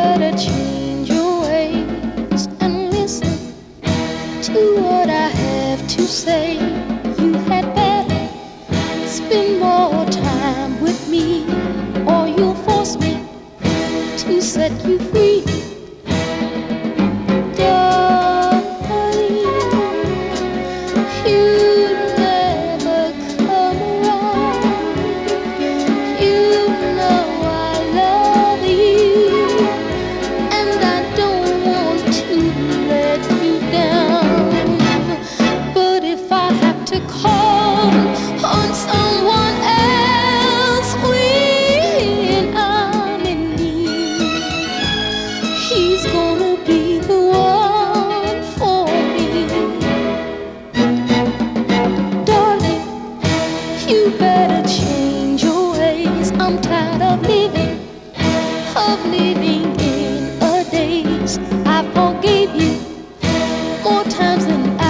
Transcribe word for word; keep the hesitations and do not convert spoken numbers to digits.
better change your ways and listen to what I have to say. You had better spend more time with me, or you'll force me to set you free. Darling, you never come around. You know I love you, and I don't want to let you down. But if I have to call on someone else when I'm in need, he's gonna be the one for me. Darling, you better change your ways. I'm tired of living, of living in a daze. I forgave you more times than I